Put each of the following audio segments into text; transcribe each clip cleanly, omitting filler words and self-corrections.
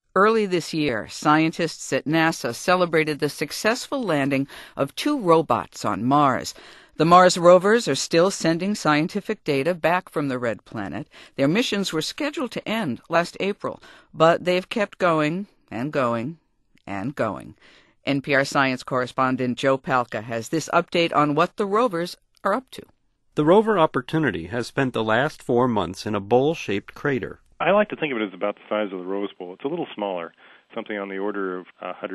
Early this year, scientists at NASA celebrated the successful landing of 2 robots on Mars. The Mars rovers are still sending scientific data back from the red planet. Their missions were scheduled to end last April, but they've kept going and going and going. NPR science correspondent Joe Palca has this update on what the rovers are up to. The rover Opportunity has spent the last 4 months in a bowl-shaped crater. I like to think of it as about the size of the Rose Bowl. It's a little smaller, something on the order of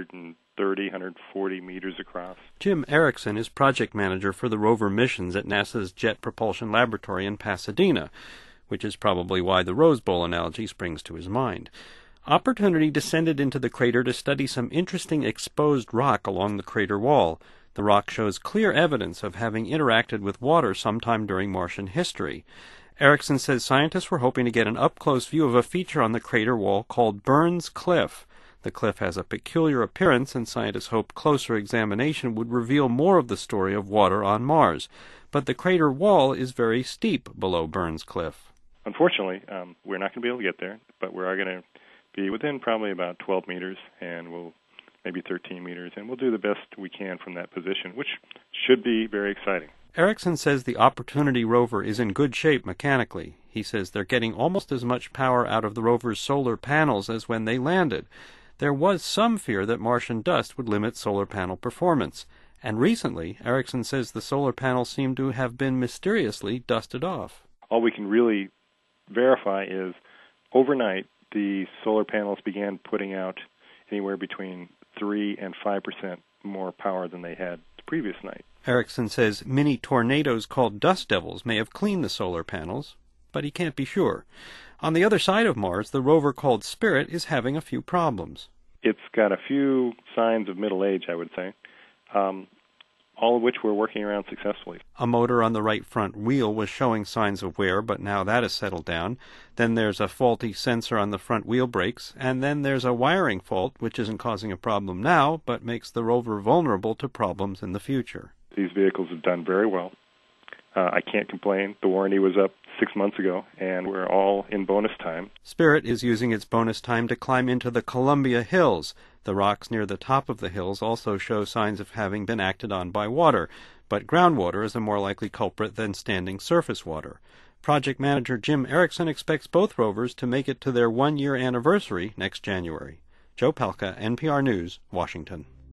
130, 140 meters across. Jim Erickson is project manager for the rover missions at NASA's Jet Propulsion Laboratory in Pasadena, which is probably why the Rose Bowl analogy springs to his mind. Opportunity descended into the crater to study some interesting exposed rock along the crater wall. The rock shows clear evidence of having interacted with water sometime during Martian history. Erickson says scientists were hoping to get an up-close view of a feature on the crater wall called Burns Cliff. The cliff has a peculiar appearance, and scientists hoped closer examination would reveal more of the story of water on Mars. But the crater wall is very steep below Burns Cliff. Unfortunately, we're not going to be able to get there, but we are going to be within probably about 12 meters, and maybe 13 meters, and we'll do the best we can from that position, which should be very exciting. Erickson says the Opportunity rover is in good shape mechanically. He says they're getting almost as much power out of the rover's solar panels as when they landed. There was some fear that Martian dust would limit solar panel performance, and recently, Erickson says the solar panels seem to have been mysteriously dusted off. All we can really verify is overnight the solar panels began putting out anywhere between 3 and 5% more power than they had the previous night. Erickson says mini tornadoes called dust devils may have cleaned the solar panels, but he can't be sure. On the other side of Mars, the rover called Spirit is having a few problems. It's got a few signs of middle age, I would say, all of which we're working around successfully. A motor on the right front wheel was showing signs of wear, but now that has settled down. Then there's a faulty sensor on the front wheel brakes, and then there's a wiring fault, which isn't causing a problem now, but makes the rover vulnerable to problems in the future. These vehicles have done very well. I can't complain. The warranty was up 6 months ago, and we're all in bonus time. Spirit is using its bonus time to climb into the Columbia Hills. The rocks near the top of the hills also show signs of having been acted on by water, but groundwater is a more likely culprit than standing surface water. Project manager Jim Erickson expects both rovers to make it to their 1-year anniversary next January. Joe Palca, NPR News, Washington.